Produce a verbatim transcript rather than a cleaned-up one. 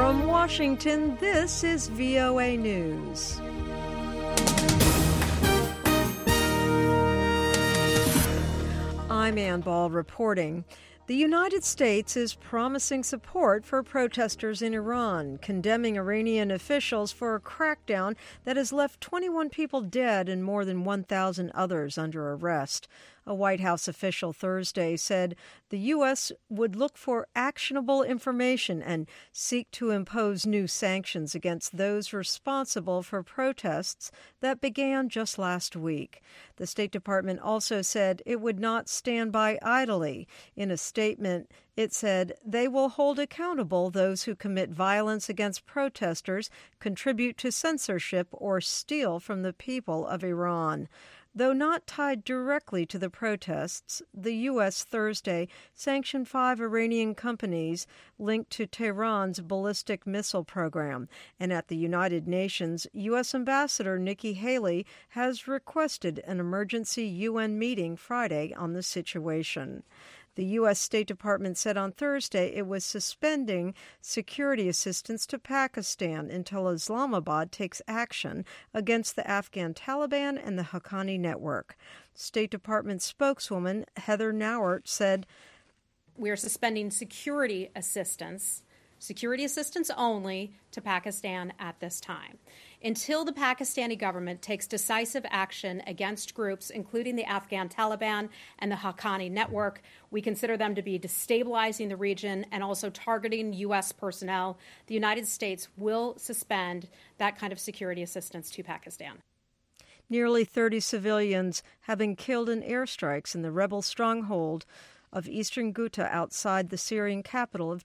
From Washington, this is V O A News. I'm Ann Ball reporting. The United States is promising support for protesters in Iran, condemning Iranian officials for a crackdown that has left twenty-one people dead and more than one thousand others under arrest. A White House official Thursday said the U S would look for actionable information and seek to impose new sanctions against those responsible for protests that began just last week. The State Department also said it would not stand by idly. In a statement, it said they will hold accountable those who commit violence against protesters, contribute to censorship, or steal from the people of Iran. Though not tied directly to the protests, the U S Thursday sanctioned five Iranian companies linked to Tehran's ballistic missile program. And at the United Nations, U S Ambassador Nikki Haley has requested an emergency U N meeting Friday on the situation. The U S State Department said on Thursday it was suspending security assistance to Pakistan until Islamabad takes action against the Afghan Taliban and the Haqqani network. State Department spokeswoman Heather Nauert said, "We are suspending security assistance, security assistance only, to Pakistan at this time, until the Pakistani government takes decisive action against groups, including the Afghan Taliban and the Haqqani network. We consider them to be destabilizing the region and also targeting U S personnel. The United States will suspend that kind of security assistance to Pakistan." Nearly thirty civilians have been killed in airstrikes in the rebel stronghold of eastern Ghouta outside the Syrian capital of